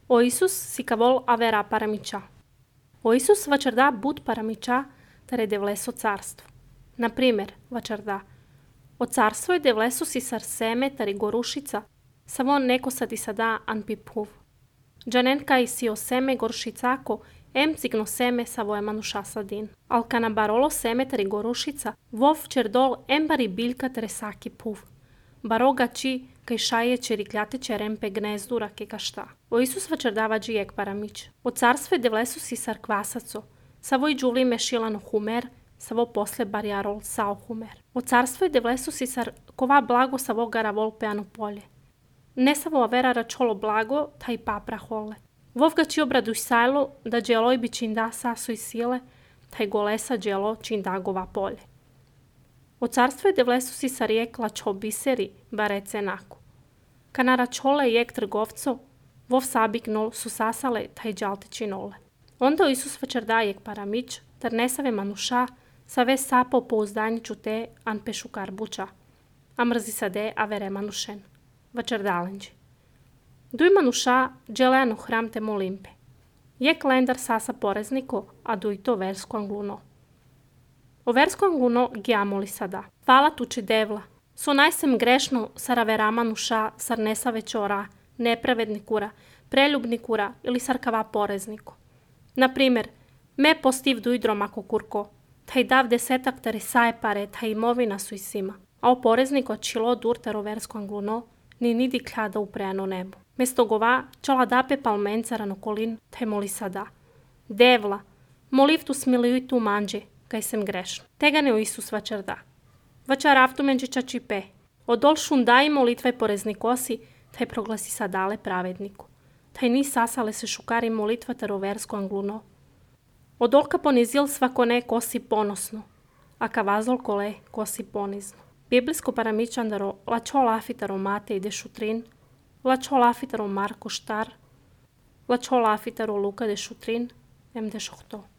O Isus si cavol avera paramiča. O Isus vačarda but paramiča tare devleso carstvo. Na primjer, vačarda. O carstvo je devleso si sar seme tari gorušica, samo neko sadi sada an piphuv. Džanenka i si o seme gorušicako, cigno seme savo manuša sadin. Al kana barolo seme tari gorušica, vov čerdol bari biljka tare saki puv. Baroga či kaj šaje čerikljate čerempe gnezdura ke kašta. O Isus vačardava džijek paramič. O carstvo je devleso si sar kvasaco, savo i džuli mešilano humer, savo posle barjarol sao humer. O carstvo je devleso si sar kova blago savo gara volpeano polje. Ne savo avera račolo blago, taj papra hole. Vovga či obraduš sajlo, da dželoj bi činda saso i sile, taj golesa dželo čindagova polje. O carstvo je devleso si sar jek lačo biseri, barece naku. Kana račole jek trgovco, vov sabik nol su sasale taj džalte činole. Onda Isus vačarda jek paramič, tar nesave manuša, save sapo pouzdaniću te an pešukar buča. A mrzi sade avere manušen. Vačardalenđi. Duj manuša dželeano hram te molimpe. Jek lendar sasa porezniko, a duj to versko angluno. O versko angluno gjamoli sada. Hvala tuči devla. So najsem grešno sar avera manuša, sar nesave čora, nepravednikura, preljubnikura ili sar kava porezniko. Na primjer, me postiv duj dromako kurko, taj dav desetak tare saje pare, taj imovina su i sima. A o porezniko čilo dur taro versko angluno, ni nidi kljada uprejano nebo. Mesto gova čala dape palmencara no kolin, taj moli sada. Devla, moliv tu smilijuj tu manđe, kaj sem grešno. Tega ne o Isus vačarda. Vačar avtu menđe čači pe. Odol šundaj molitvaj poreznikosi, taj proglasi sadale pravedniku. Taj ni sasale se šukari molitva taro versko angluno. Odolka ponizil svakone kosi ponosno, a kavazol kole kosi ponizno. Biblijsko paramičandaro lačo lafitaro mate ide šutrin, lačo lafitaro Marko štar, lačo lafitaro Luka de šutrin, de šohto.